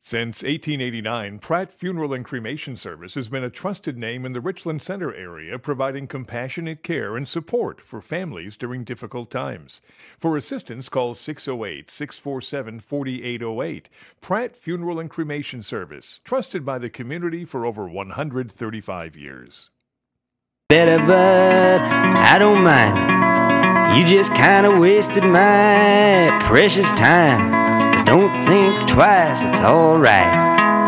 Since 1889, Pratt Funeral and Cremation Service has been a trusted name in the Richland Center area, providing compassionate care and support for families during difficult times. For assistance, call 608-647-4808. Pratt Funeral and Cremation Service, trusted by the community for over 135 years. Better, but I don't mind. You just kind of wasted my precious time. Don't think twice, it's all right.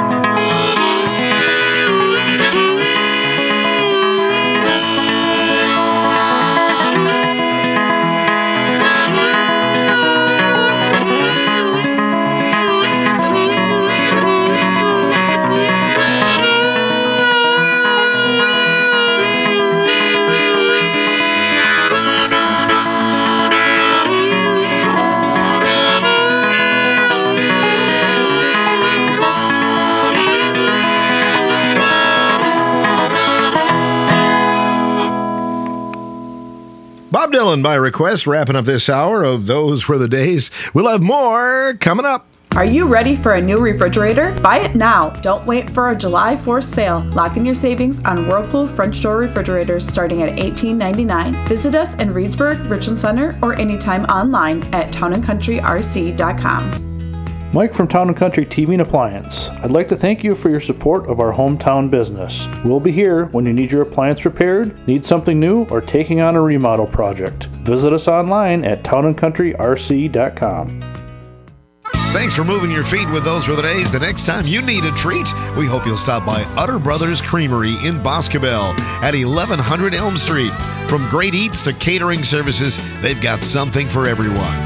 Bob Dylan by request, wrapping up this hour of Those Were the Days. We'll have more coming up. Are you ready for a new refrigerator? Buy it now. Don't wait for a July 4th sale. Lock in your savings on Whirlpool French door refrigerators starting at $18.99. Visit us in Reedsburg, Richland Center, or anytime online at townandcountryrc.com. Mike from Town & Country TV and Appliance. I'd like to thank you for your support of our hometown business. We'll be here when you need your appliance repaired, need something new, or taking on a remodel project. Visit us online at townandcountryrc.com. Thanks for moving your feet with Those Were the Days. The next time you need a treat, we hope you'll stop by Utter Brothers Creamery in Boscobel at 1100 Elm Street. From great eats to catering services, they've got something for everyone.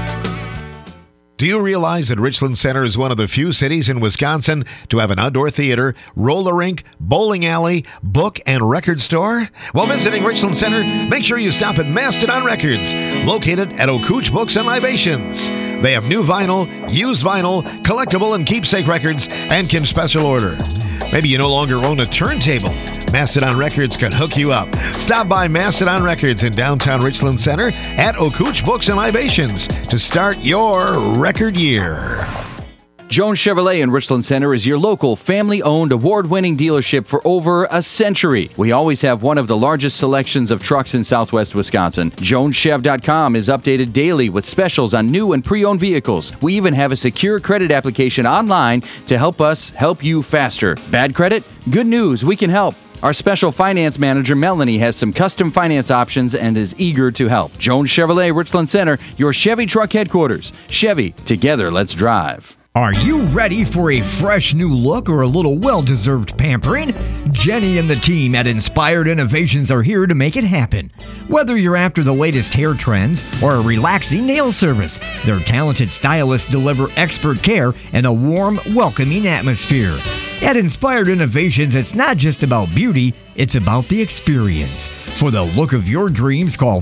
Do you realize that Richland Center is one of the few cities in Wisconsin to have an outdoor theater, roller rink, bowling alley, book, and record store? While visiting Richland Center, make sure you stop at Mastodon Records, located at O'Cooch Books and Libations. They have new vinyl, used vinyl, collectible and keepsake records, and can special order. Maybe you no longer own a turntable. Mastodon Records can hook you up. Stop by Mastodon Records in downtown Richland Center at O'Cooch Books and Libations to start your record year. Jones Chevrolet in Richland Center is your local family-owned award-winning dealership for over a century. We always have one of the largest selections of trucks in southwest Wisconsin. JonesChev.com is updated daily with specials on new and pre-owned vehicles. We even have a secure credit application online to help us help you faster. Bad credit? Good news, we can help. Our special finance manager, Melanie, has some custom finance options and is eager to help. Jones Chevrolet, Richland Center, your Chevy truck headquarters. Chevy, together, let's drive. Are you ready for a fresh new look or a little well-deserved pampering? Jenny and the team at Inspired Innovations are here to make it happen. Whether you're after the latest hair trends or a relaxing nail service, their talented stylists deliver expert care and a warm, welcoming atmosphere. At Inspired Innovations, it's not just about beauty, it's about the experience. For the look of your dreams, call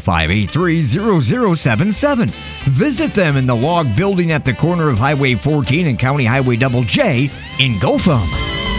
583-0077. Visit them in the log building at the corner of Highway 14 and County Highway Double J in Gotham.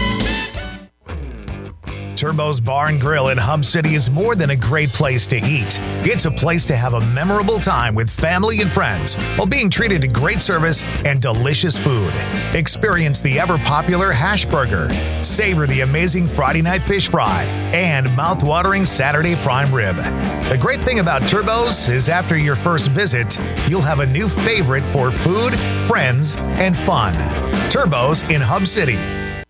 Turbo's Bar and Grill in Hub City is more than a great place to eat. It's a place to have a memorable time with family and friends while being treated to great service and delicious food. Experience the ever-popular hash burger, savor the amazing Friday night fish fry, and mouth-watering Saturday prime rib. The great thing about Turbo's is after your first visit, you'll have a new favorite for food, friends, and fun. Turbo's in Hub City.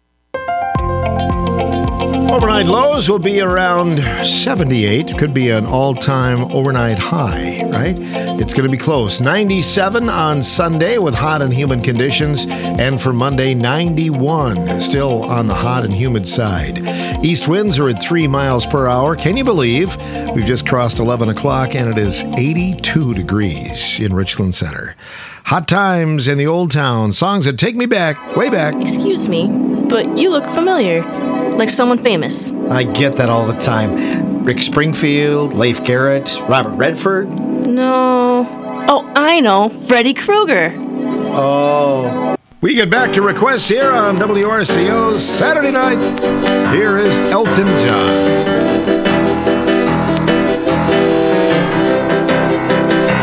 Overnight lows will be around 78. Could be an all-time overnight high, right? It's going to be close. 97 on Sunday with hot and humid conditions. And for Monday, 91. Still on the hot and humid side. East winds are at 3 miles per hour. Can you believe we've just crossed 11 o'clock and it is 82 degrees in Richland Center. Hot times in the old town. Songs that take me back, way back. Excuse me, but you look familiar. Like someone famous. I get that all the time. Rick Springfield, Leif Garrett, Robert Redford. No. Oh, I know. Freddy Krueger. Oh. We get back to requests here on WRCO's Saturday Night. Here is Elton John.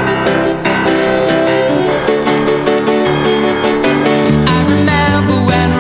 I remember when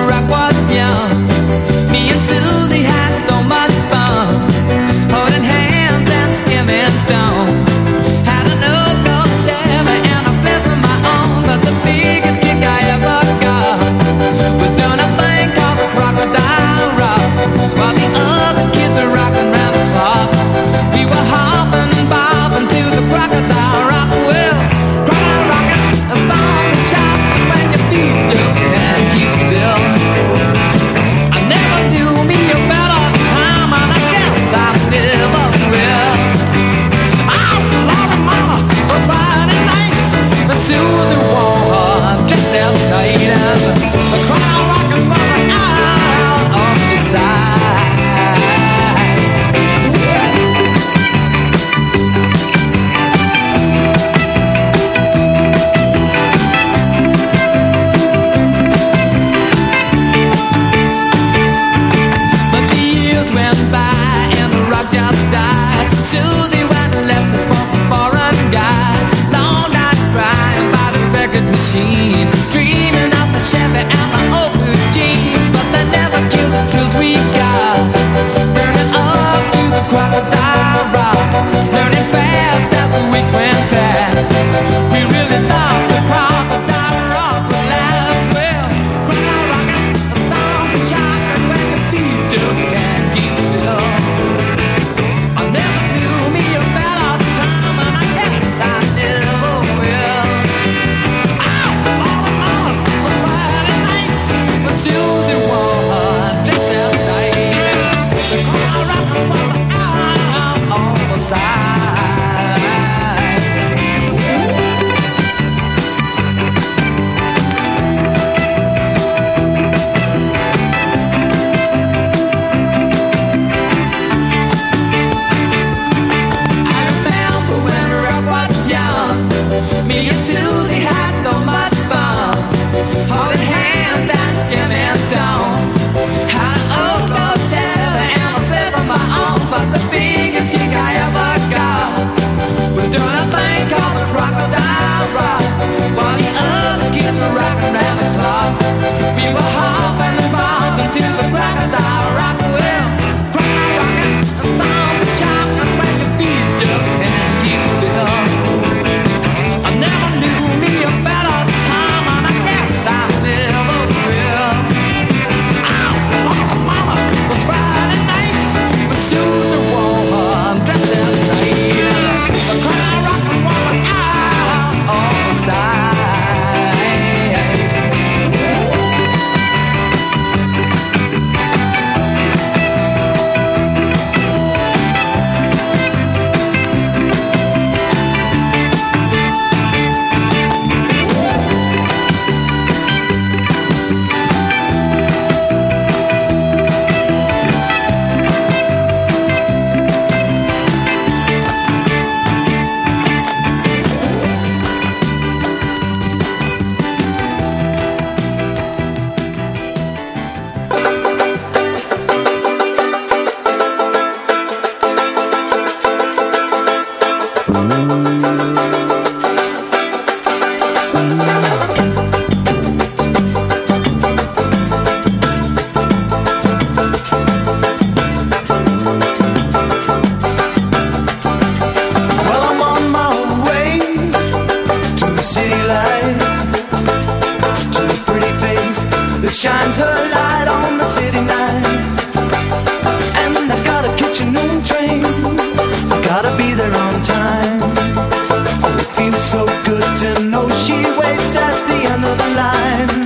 shines her light on the city nights. And I gotta catch a noon train, I gotta be there on time. Oh, it feels so good to know she waits at the end of the line.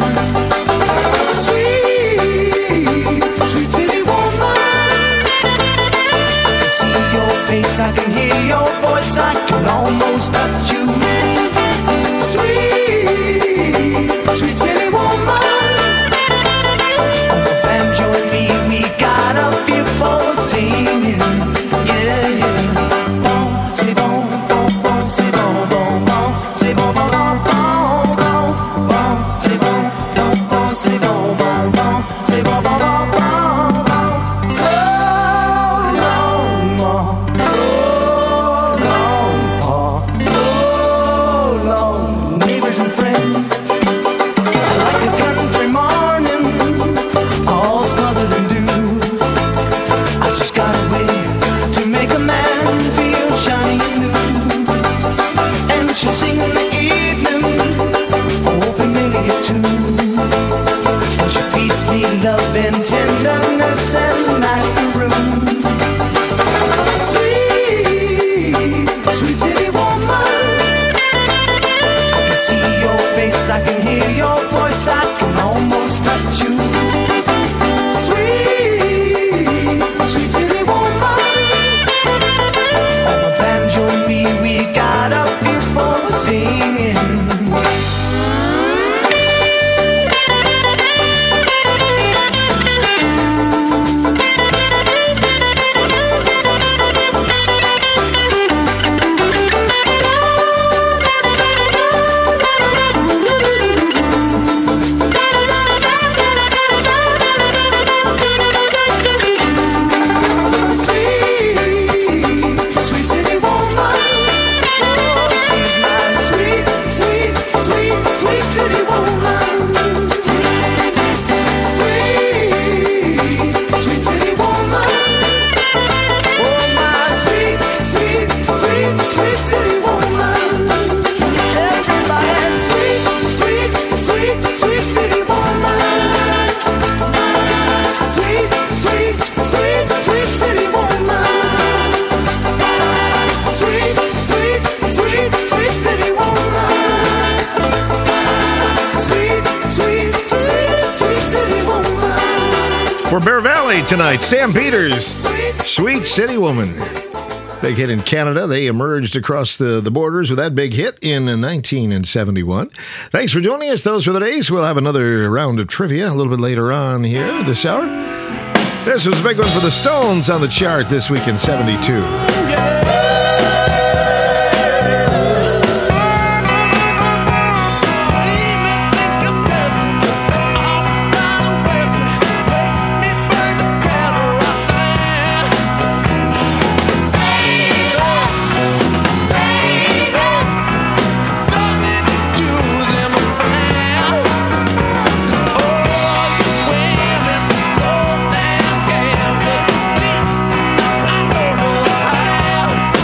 Sweet, sweet city woman, I can see your face, I can hear your voice, I can almost touch you. Sweet, sweet city woman, on the banjo and me, we got a feel for singing. Yeah, yeah. Bon, c'est bon, bon, bon, c'est bon, bon, bon, c'est bon, bon, bon, bon, bon, bon, c'est bon, bon, bon, c'est bon, bon, bon, c'est bon, bon, bon, bon, bon. So long, so long, neighbors and friends, like a country morning, all smothered in dew. I just got a way to make a man feel shiny and new. And she'll sing in the evening, oh, familiar tunes. And she feeds me love and tenderness and macaroons. Sweet, sweet city woman, I can see your face, I can hear your voice, I can almost touch you. Sweet, sweet city woman, on the banjo and me, we got a feel for singing. Sweet city woman, oh, she's my sweet, sweet, sweet, sweet city woman. Sweet, sweet city woman, oh, my sweet, sweet, sweet, sweet city woman. Everybody, sweet, sweet, sweet, sweet city woman. Sweet, sweet, sweet, sweet city woman. Sweet, sweet, sweet, sweet city woman. Sweet, sweet, sweet, sweet city woman. For Bear Valley tonight, Stampeders, Sweet City Woman. Big hit in Canada. They emerged across the borders with that big hit in 1971. Thanks for joining us. Those were the days. We'll have another round of trivia a little bit later on here this hour. This was a big one for the Stones on the chart this week in 72. Oh,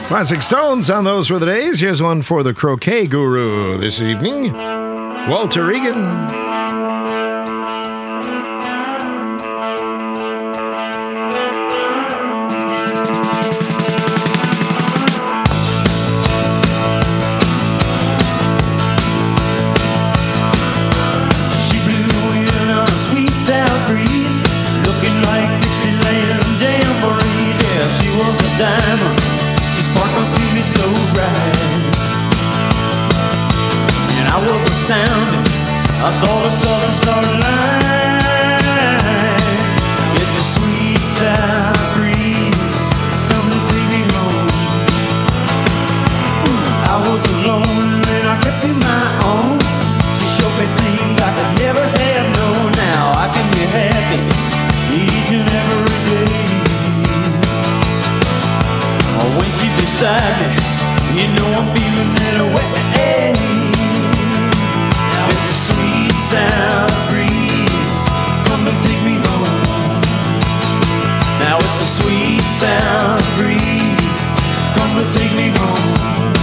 Classic Stones on those for the days. Here's one for the croquet guru this evening, Walter Regan. I thought a southern star line. It's a sweet sour breeze coming to take me home. I was alone and I kept in my own. She showed me things I could never have known. Now I can be happy each and every day. When she's beside me, you know I'm feeling that way. It's a sweet sour breeze come to take me home. Now it's a sweet sour breeze come to take me home.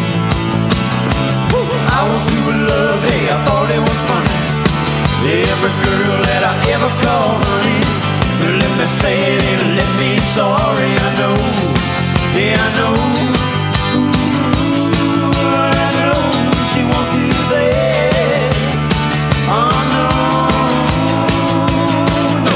I was through with love, hey, I thought it was funny. Every girl that I ever called honey, let me say it and let me sorry. I know, yeah I know. She won't do that. Oh no, no.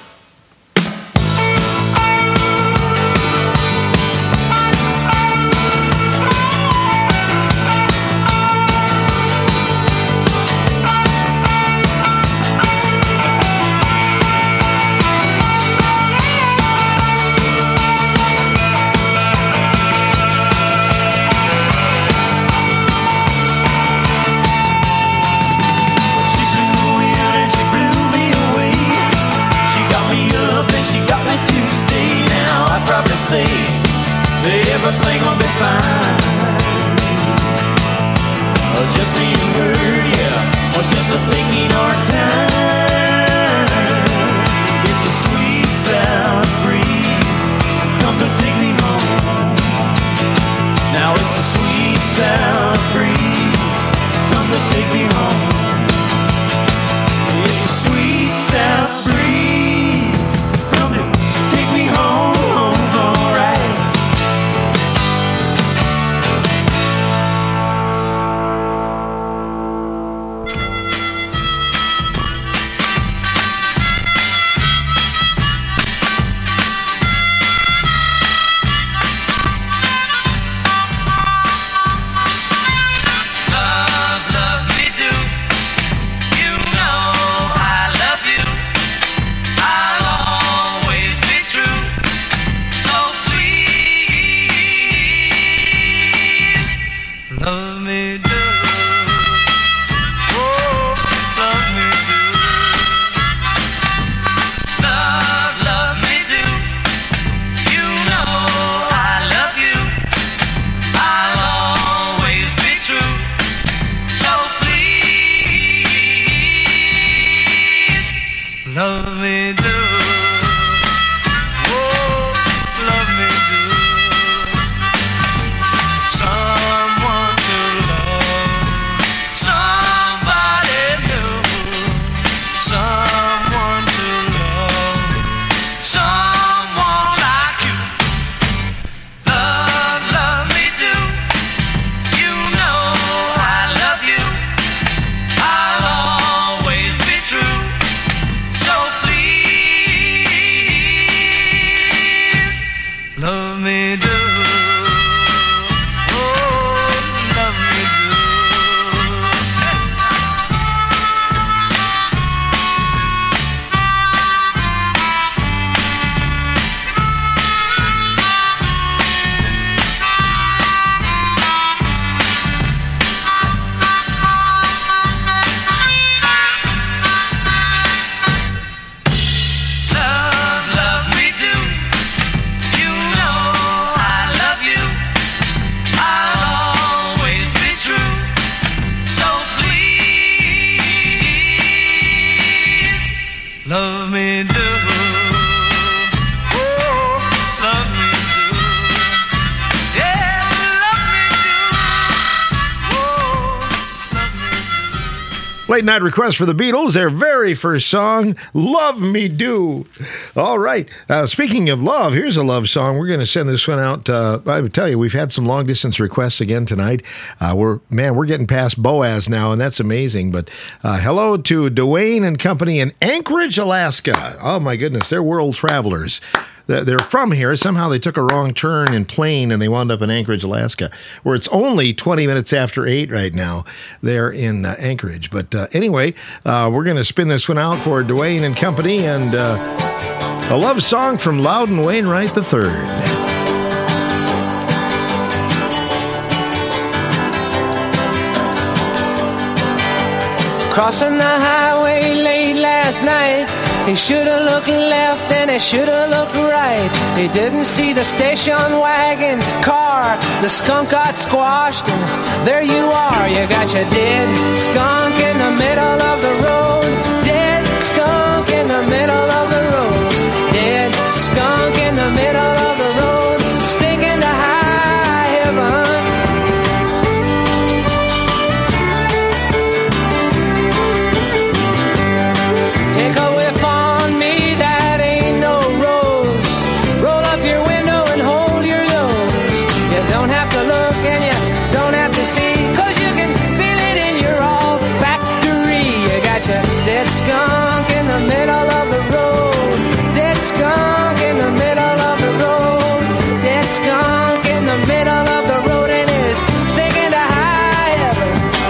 Say everything will be fine. Just me and her, yeah, or just taking our time. It's a sweet sour breeze come to take me home. Now it's a sweet sour breeze come to take me home. It's a sweet sour breeze come to take me home. Late night request for the Beatles, their very first song, Love Me Do. All right. Speaking of love, here's a love song. We're going to send this one out. I would tell you, we've had some long distance requests again tonight. We're getting past Boaz now, and that's amazing. But hello to Dwayne and company in Anchorage, Alaska. Oh my goodness, they're world travelers. They're from here. Somehow they took a wrong turn in plane and they wound up in Anchorage, Alaska, where it's only 20 minutes after 8 right now. They're in Anchorage. But anyway, we're going to spin this one out for Dwayne and company, and a love song from Loudon Wainwright III. Crossing the highway late last night, he should have looked left and he should have looked right. He didn't see the station wagon car. The skunk got squashed and there you are. You got your dead skunk in the middle of the road. Dead skunk in the middle of the road. Dead skunk in the middle of the road. Stinking to high heaven. Take a whiff on me, that ain't no rose. Roll up your window and hold your nose. You don't have to look and you don't have to see, 'cause you can feel it in your olfactory. You got your dead skunk in the middle of the road. Dead skunk in the middle of the road. Dead skunk in the middle of the road, and it's stinking to high heaven.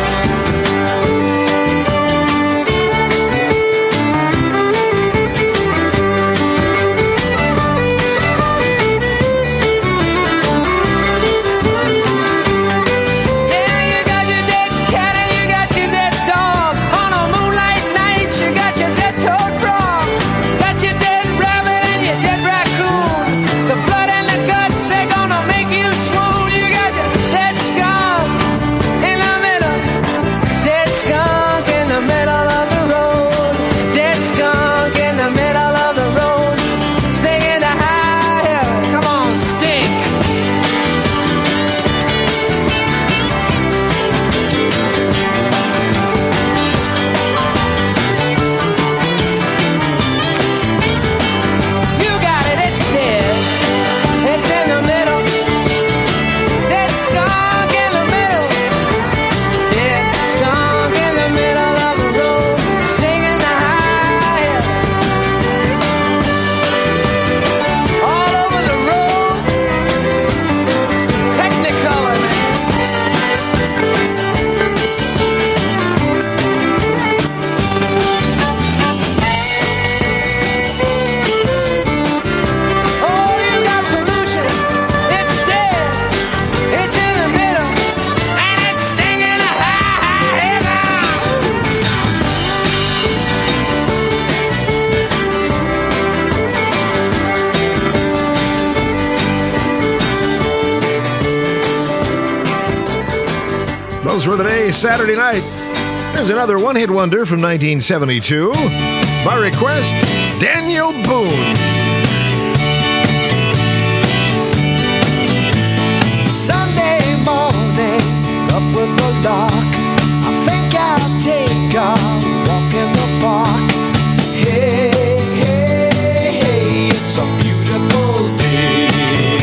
Those were the days, Saturday night. There's another one-hit wonder from 1972. By request, Daniel Boone. Sunday morning, up with the lark. I think I'll take a walk in the park. Hey, hey, hey, it's a beautiful day.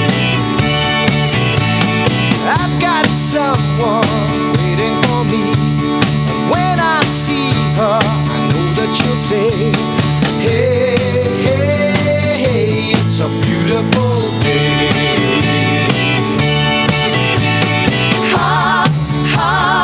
I've got someone waiting for me. And when I see her, I know that she'll say, hey, hey, hey, it's a beautiful day. Ha, ha.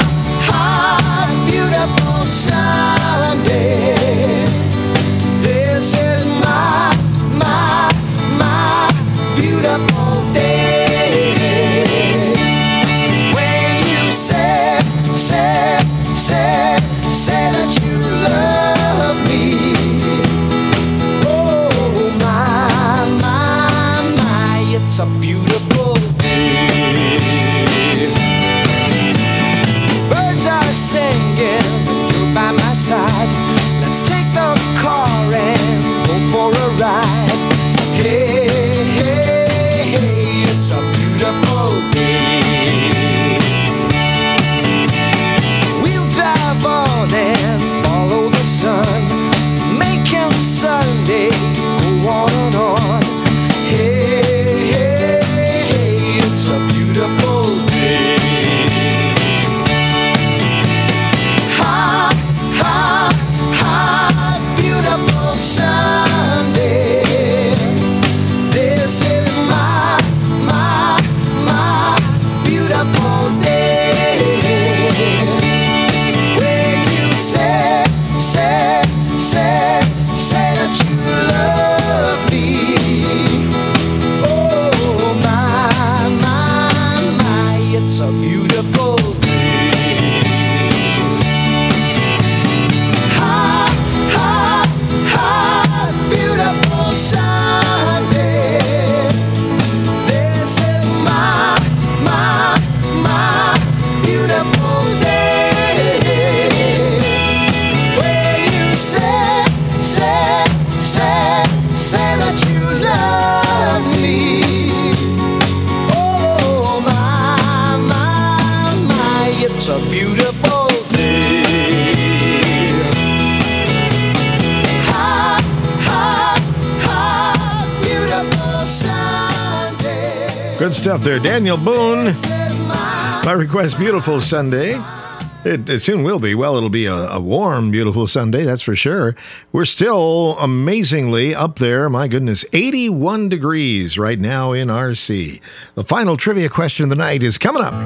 Good stuff there. Daniel Boone. My request, Beautiful Sunday. It soon will be. Well, it'll be a warm, beautiful Sunday, that's for sure. We're still amazingly up there. My goodness, 81 degrees right now in RC. The final trivia question of the night is coming up.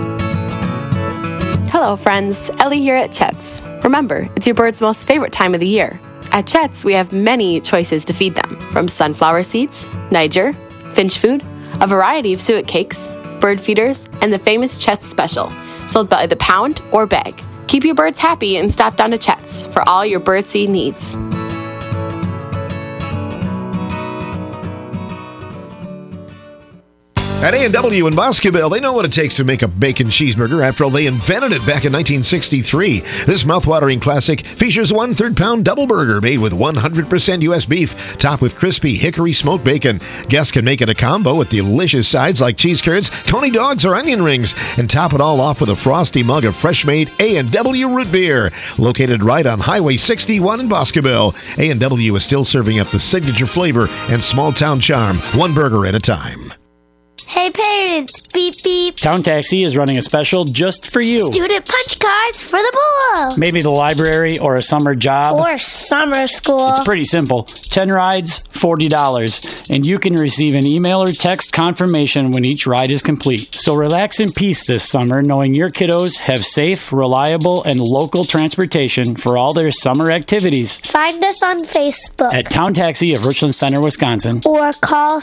Hello, friends. Ellie here at Chet's. Remember, it's your bird's most favorite time of the year. At Chet's, we have many choices to feed them, from sunflower seeds, Niger, finch food, a variety of suet cakes, bird feeders, and the famous Chet's Special, sold by the pound or bag. Keep your birds happy and stop down to Chet's for all your birdseed needs. At A&W in Boscobel, they know what it takes to make a bacon cheeseburger. After all, they invented it back in 1963. This mouthwatering classic features a 1/3 pound double burger made with 100% U.S. beef, topped with crispy hickory smoked bacon. Guests can make it a combo with delicious sides like cheese curds, coney dogs, or onion rings, and top it all off with a frosty mug of fresh-made A&W root beer. Located right on Highway 61 in Boscobel, A&W is still serving up the signature flavor and small-town charm, one burger at a time. Hey parents, beep beep. Town Taxi is running a special just for you. Student punch cards for the pool. Maybe the library or a summer job. Or summer school. It's pretty simple. 10 rides, $40. And you can receive an email or text confirmation when each ride is complete. So relax in peace this summer knowing your kiddos have safe, reliable, and local transportation for all their summer activities. Find us on Facebook. At Town Taxi of Richland Center, Wisconsin. Or call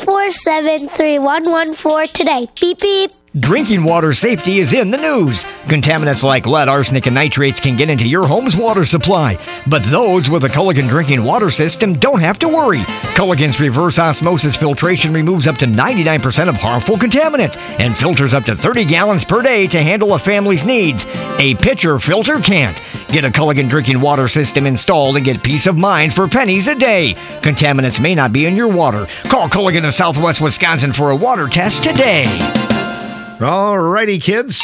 647-3114 today. Beep beep. Drinking water safety is in the news. Contaminants like lead, arsenic, and nitrates can get into your home's water supply. But those with a Culligan drinking water system don't have to worry. Culligan's reverse osmosis filtration removes up to 99% of harmful contaminants and filters up to 30 gallons per day to handle a family's needs. A pitcher filter can't. Get a Culligan drinking water system installed and get peace of mind for pennies a day. Contaminants may not be in your water. Call Culligan of Southwest Wisconsin for a water test today. All righty, kids.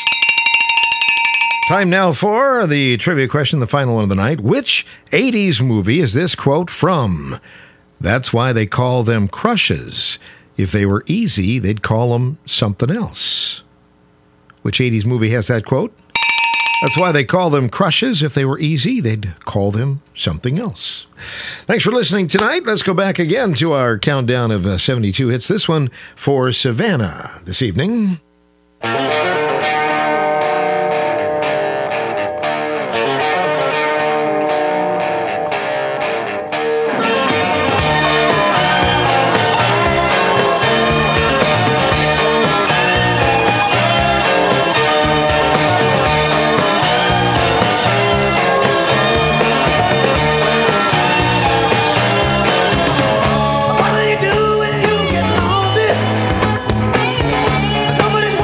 Time now for the trivia question, the final one of the night. Which 80s movie is this quote from? That's why they call them crushes. If they were easy, they'd call them something else. Which 80s movie has that quote? That's why they call them crushes. If they were easy, they'd call them something else. Thanks for listening tonight. Let's go back again to our countdown of 72 hits. This one for Savannah this evening. What do you do when you get lonely? Nobody's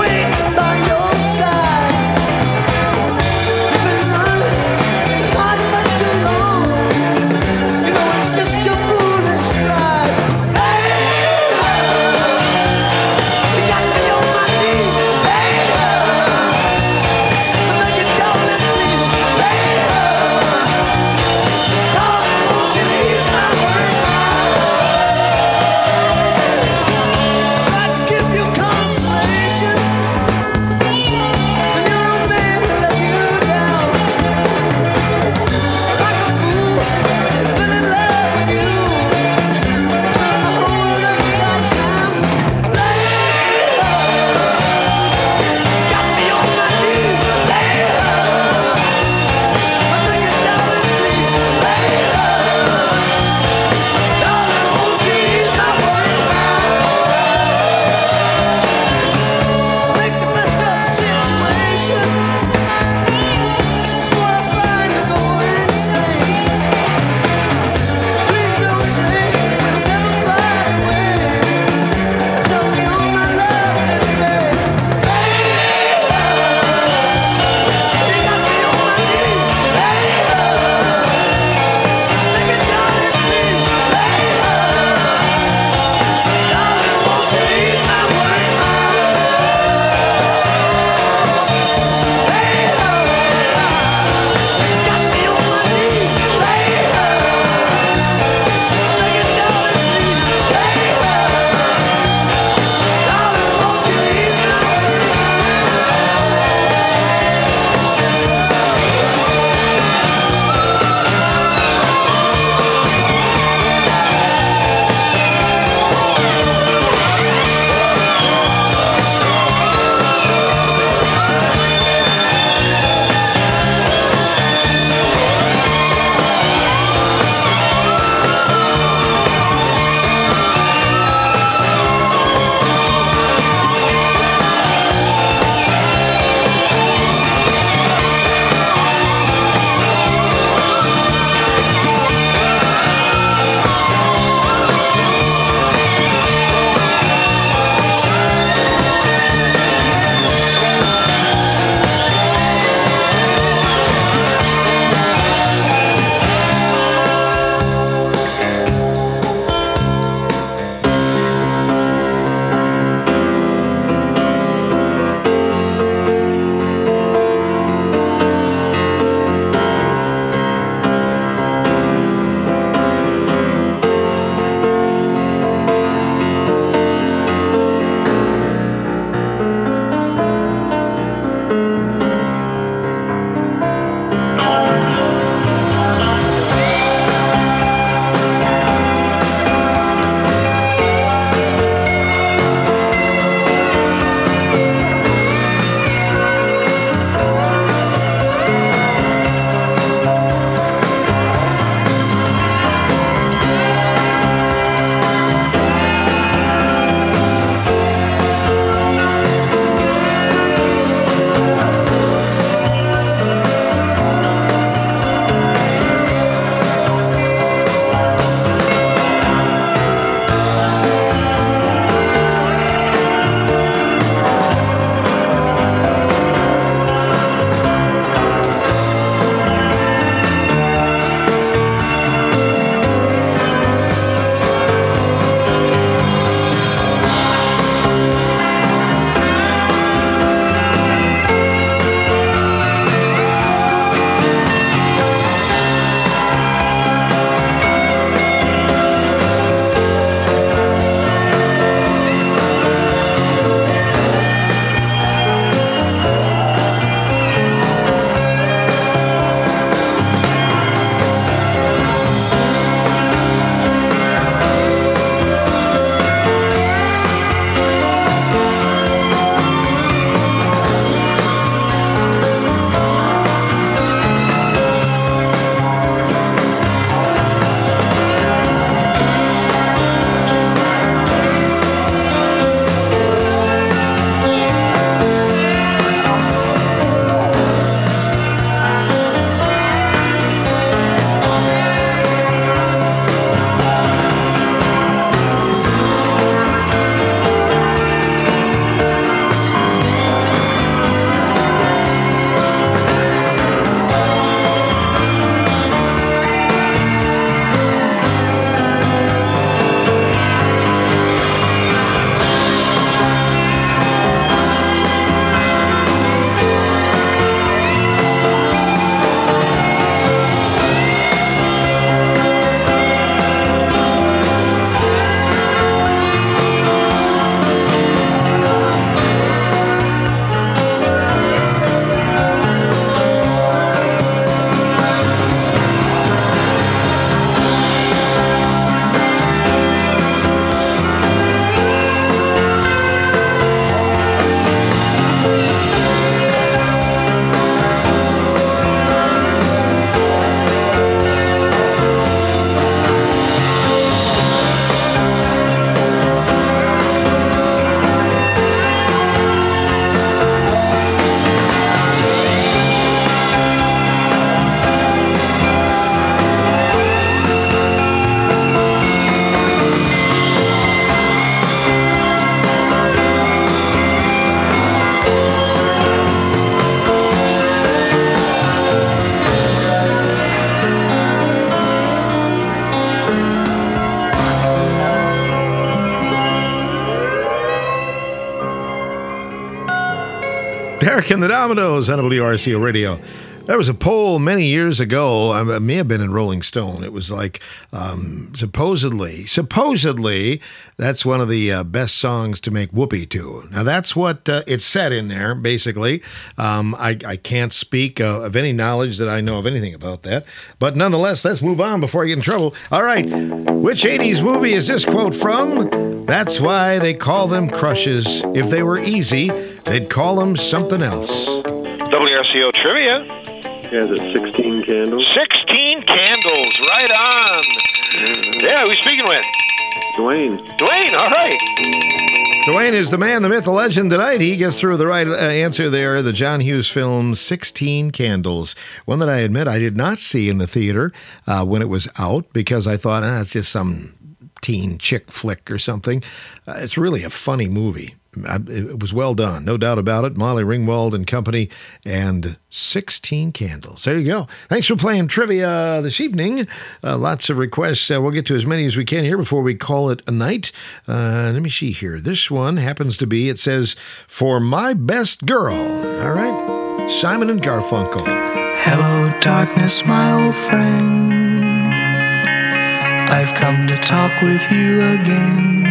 Derek and the Dominoes on WRCO Radio. There was a poll many years ago. It may have been in Rolling Stone. It was like, supposedly, that's one of the best songs to make whoopee to. Now, that's what it said in there, basically. I can't speak of any knowledge that I know of anything about that. But nonetheless, let's move on before I get in trouble. All right. Which 80s movie is this quote from? That's why they call them crushes. If they were easy, they'd call them something else. WRCO Trivia. Yeah, is it 16 Candles? 16 Candles, right on. Yeah, who's speaking with? Dwayne. Dwayne, all right. Dwayne is the man, the myth, the legend tonight. He gets through the right answer there. The John Hughes film, 16 Candles. One that I admit I did not see in the theater when it was out because I thought, it's just some teen chick flick or something. It's really a funny movie. It was well done, no doubt about it. Molly Ringwald and company, and 16 Candles. There you go. Thanks for playing trivia this evening. Lots of requests. We'll get to as many as we can here before we call it a night. Let me see here. This one happens to be, it says, For My Best Girl. All right. Simon and Garfunkel. Hello, darkness, my old friend. I've come to talk with you again.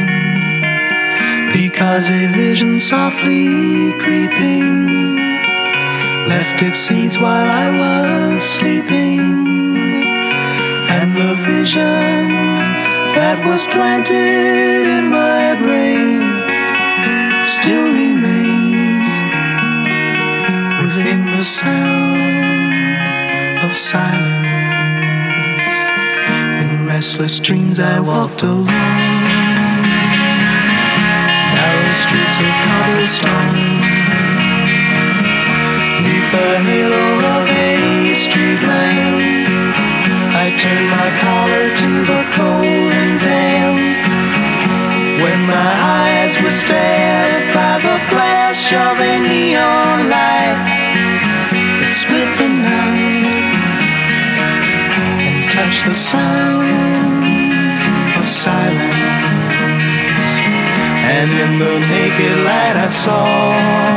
Because a vision softly creeping left its seeds while I was sleeping, and the vision that was planted in my brain still remains within the sound of silence. In restless dreams I walked alone, streets of cobblestone, neath the halo of a street lamp. I turned my collar to the cold and damp, when my eyes were stared by the flash of a neon light that split the night and touched the sound of silence. And in the naked light I saw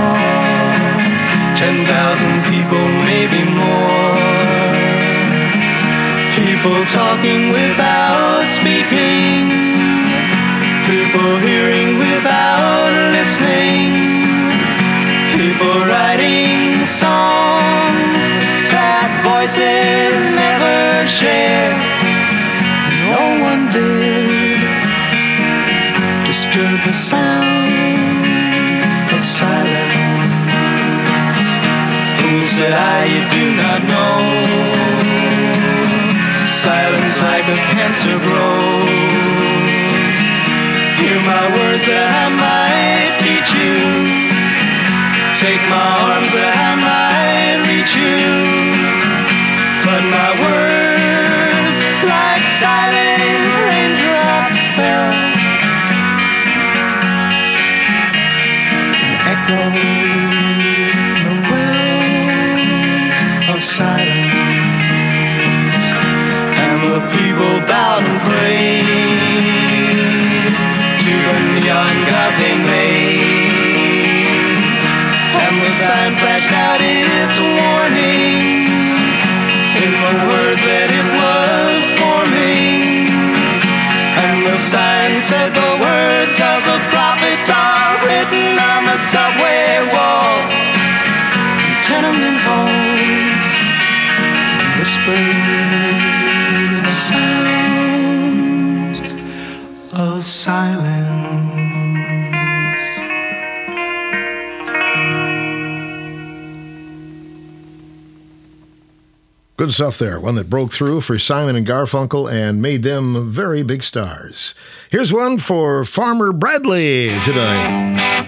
10,000 people, maybe more. People talking without speaking, people hearing without listening, people writing songs that voices never share. No one did disturb the sound of silence. Fool said I, you do not know, silence like a cancer grows. Hear my words that I might teach you, take my arms that I might reach you, but my words like silent raindrops fell, echoed the wells of silence, and the people bowed and prayed to the neon god they made, and the sign flashed out its warning in the words that it was forming, and the sign said the words of the prophets are written on the subway walls, tenement halls, whispered the sounds of silence. Good stuff there. One that broke through for Simon and Garfunkel and made them very big stars. Here's one for Farmer Bradley tonight.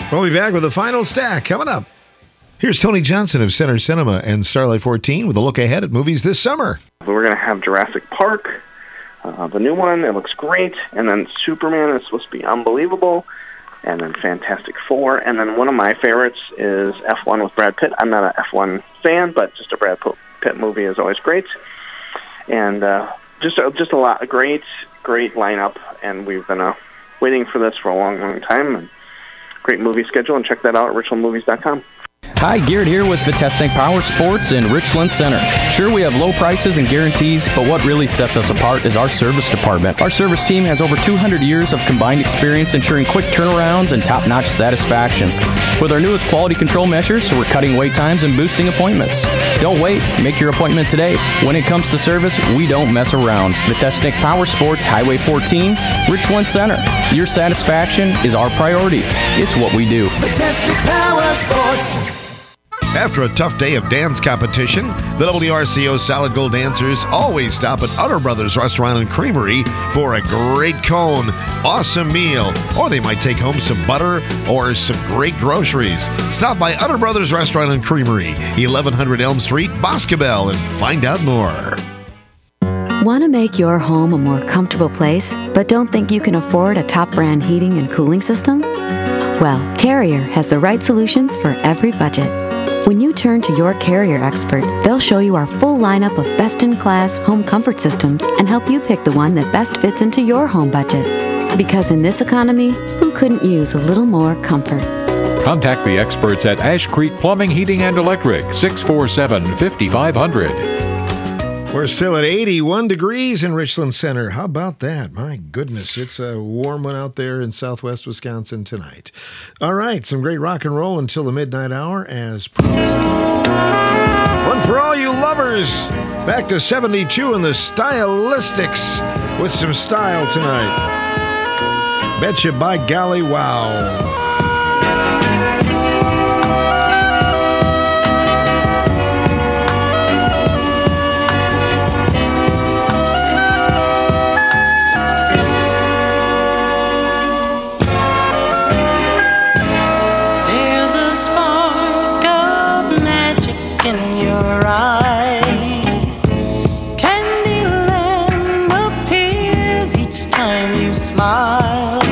We'll be back with the final stack coming up. Here's Tony Johnson of Center Cinema and Starlight 14 with a look ahead at movies this summer. We're going to have Jurassic Park, the new one. It looks great. And then Superman is supposed to be unbelievable. And then Fantastic Four. And then one of my favorites is F1 with Brad Pitt. I'm not an F1 fan, but just a Brad Pitt movie is always great. And just a lot, a great lineup. And we've been waiting for this for a long, long time. And great movie schedule. And check that out at richlandmovies.com. Hi, Garrett here with Vitesnik Power Sports in Richland Center. Sure, we have low prices and guarantees, but what really sets us apart is our service department. Our service team has over 200 years of combined experience ensuring quick turnarounds and top-notch satisfaction. With our newest quality control measures, we're cutting wait times and boosting appointments. Don't wait. Make your appointment today. When it comes to service, we don't mess around. Vitesnik Power Sports, Highway 14, Richland Center. Your satisfaction is our priority. It's what we do. Vitesnik Power Sports. After a tough day of dance competition, the WRCO Solid Gold dancers always stop at Utter Brothers Restaurant and Creamery for a great cone, awesome meal, or they might take home some butter or some great groceries. Stop by Utter Brothers Restaurant and Creamery, 1100 Elm Street, Boscobel, and find out more. Want to make your home a more comfortable place, but don't think you can afford a top brand heating and cooling system? Well, Carrier has the right solutions for every budget. When you turn to your Carrier expert, they'll show you our full lineup of best-in-class home comfort systems and help you pick the one that best fits into your home budget. Because in this economy, who couldn't use a little more comfort? Contact the experts at Ash Creek Plumbing, Heating, and Electric, 647-5500. We're still at 81 degrees in Richland Center. How about that? My goodness, it's a warm one out there in southwest Wisconsin tonight. All right, some great rock and roll until the midnight hour as promised. One for all you lovers. Back to 72 in the Stylistics with some style tonight. Betcha by golly, wow. Smile.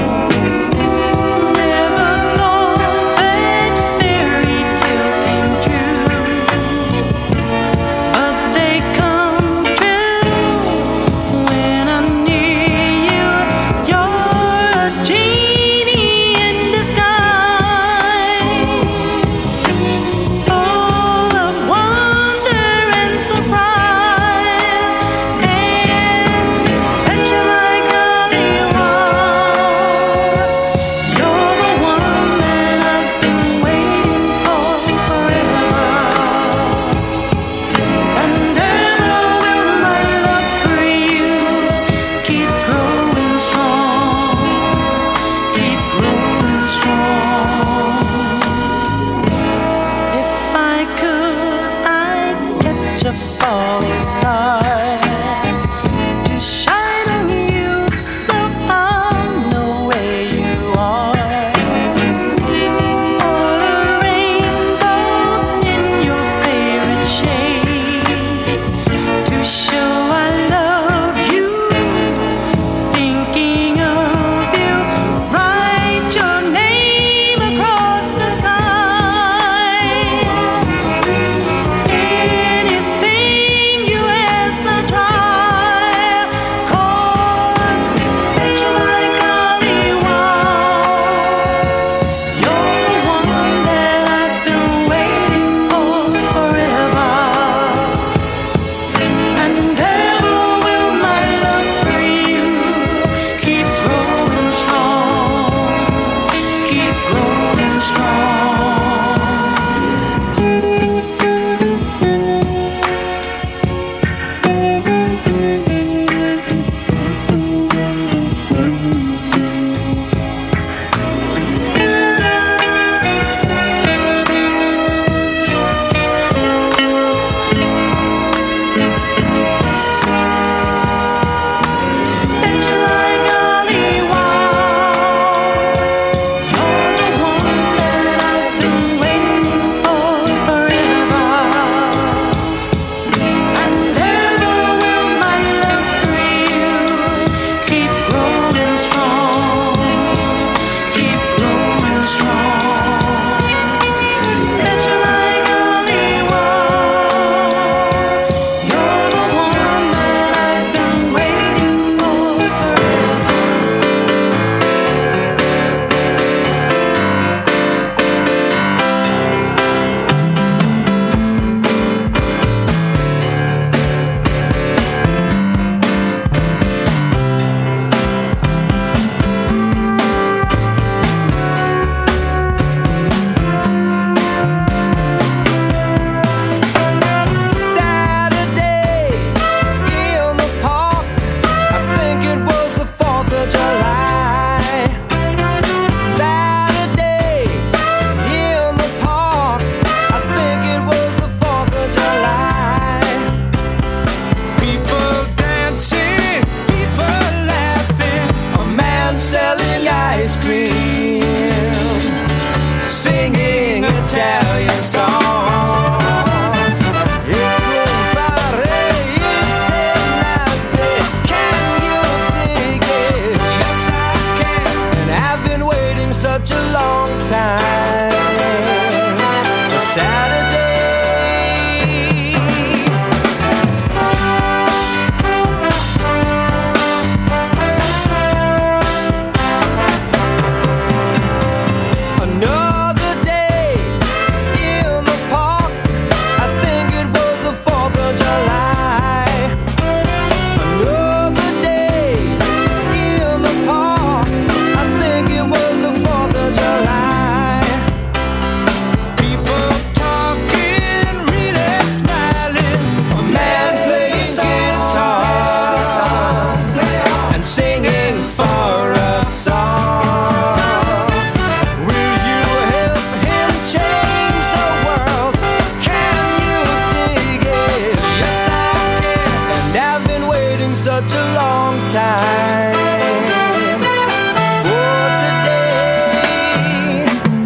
long time for today.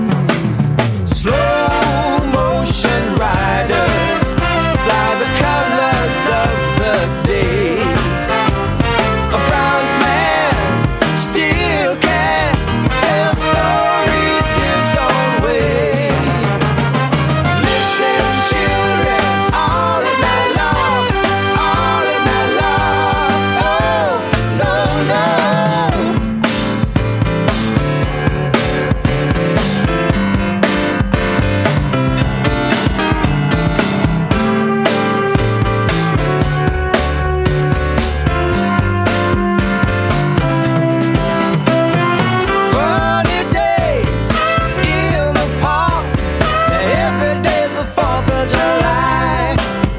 Slow motion riders fly the colors of the day. A bronze man still can tell stories his own way. Listen, children, all is not lost. All is not lost. Oh, no, no. Funny days in the park. Every day's the 4th of July.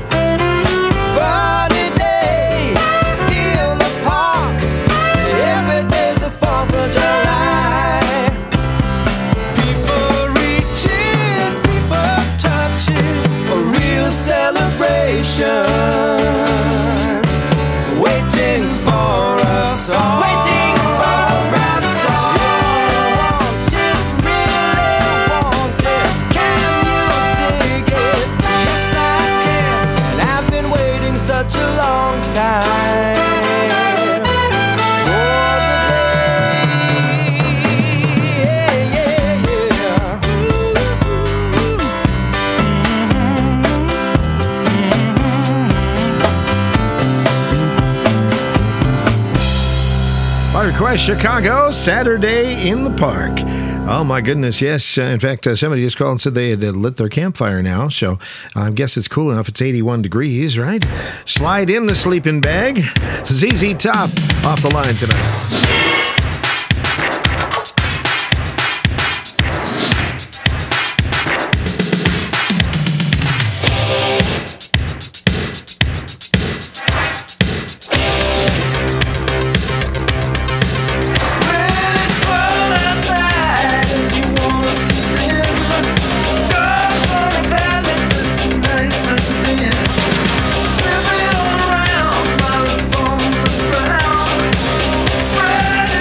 Funny days in the park. Every day's the 4th of July. People reaching, people touching, a real celebration. Waiting for us all. Waiting for us all. Want it, really want it. Can you dig it? Yes, I can. And I've been waiting such a long time for the day. Yeah, yeah, yeah. By request, Chicago, Saturday in the Park. Oh, my goodness, yes. In fact, somebody just called and said they had lit their campfire now, so I guess it's cool enough. It's 81 degrees, right? Slide in the sleeping bag. ZZ Top off the line tonight. Spread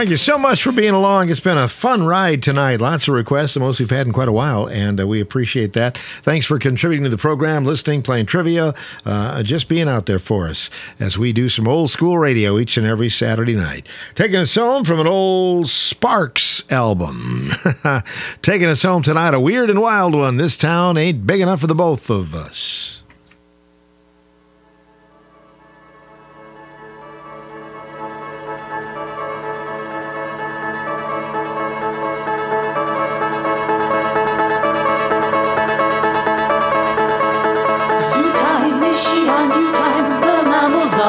Thank you so much for being along. It's been a fun ride tonight. Lots of requests, the most we've had in quite a while, and we appreciate that. Thanks for contributing to the program, listening, playing trivia, just being out there for us as we do some old school radio each and every Saturday night. Taking us home from an old Sparks album. Taking us home tonight, a weird and wild one. This town ain't big enough for the both of us. New time, the mammals